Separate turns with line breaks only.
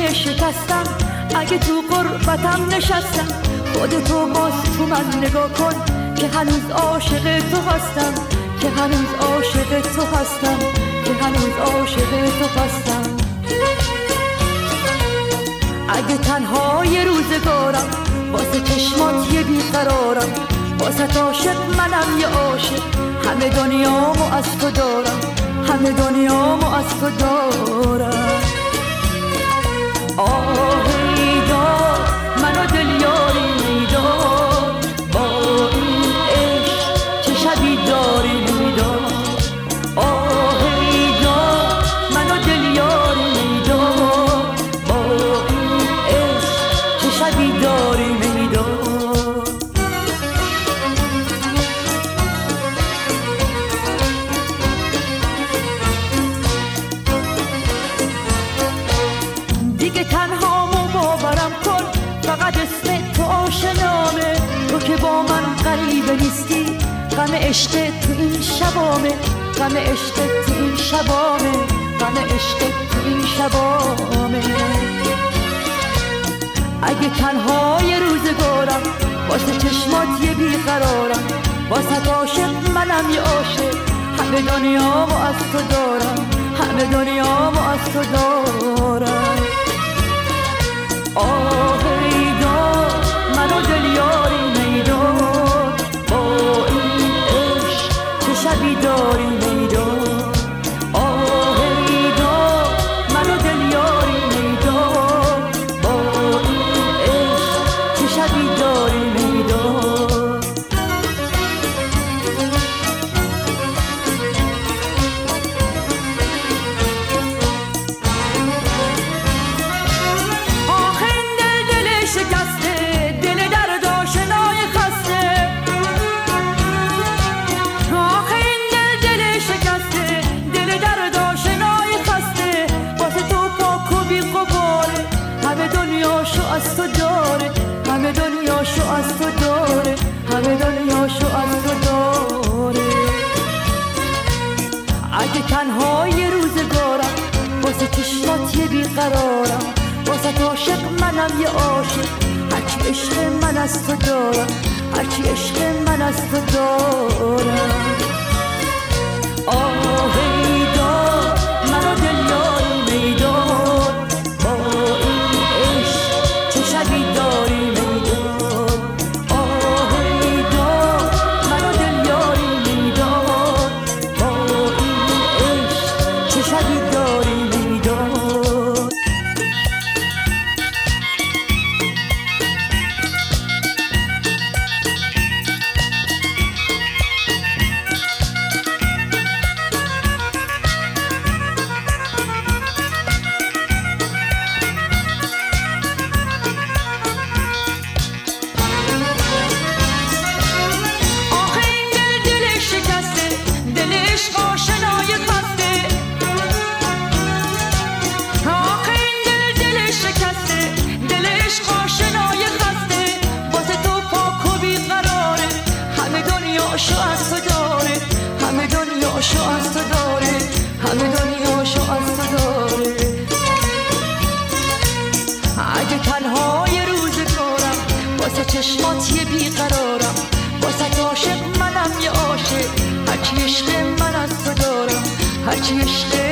دنیای شکستم، اگه تو غربتم نشستم، خودتو باز تو من نگاه کن که هنوز عاشق تو هستم، که هنوز عاشق تو هستم، که هنوز عاشق تو هستم. اگه تنها یه روزگارم، واسه چشمات یه بیقرارم، واسه عاشق منم یه عاشق، همه دنیامو از تو دارم، همه دنیامو از تو دارم. آهی دار منو دل یاری میدار، با این عشق چه شبی داری میدار. آهی دار منو دل یاری میدار، با این عشق چه شبی داری میدار. دیگه تنهامو باورم کن، فقط اسم تو آشنامه، تو که با من غریبه نیستی، غم عشق تو این شبامه، غم عشق تو این شبامه، غم عشق تو این شبامه. اگه تنها یه روزگارم، واسه چشمات یه بیقرارم، واسه عاشق منم یه عاشق، همه دنیامو از تو دارم، همه دنیامو از تو دارم. آهی دار منو دل یاری میدار، با این عشق چه شبی داری میدار. آهی دار منو دل یاری میدار، با این عشق چه شبی داری میدار. شکسته دل درد آشنای خسته، آخه این دل شکسته دل درد آشنای خسته، واسه تو پاک و بی غباره، همه دنیاشو از تو داره، همه دنیاشو از تو داره، همه دنیاشو از تو داره. اگه تنها یه روزگارم، واسه چشمات یه بیقرارم، واسه عاشق منم یه عاشق، هرچی عشق من از تو دارم، هرچی عشق من از تو دارم. آهی دار منو دل یاری میدار، با این عشق چه شبی داری میدار. آهی دار منو دل یاری میدار، با این عشق چه شبی داری میدار. دنیاشو از تو داره، همه دنیاشو از تو داره، همه دنیاشو از تو داره. اگه تنها یه روزگارم، واسه چشمات یه بیقرارم، واسه عاشق منم یه عاشق، هرچی عشق من از تو دارم، هرچی عشق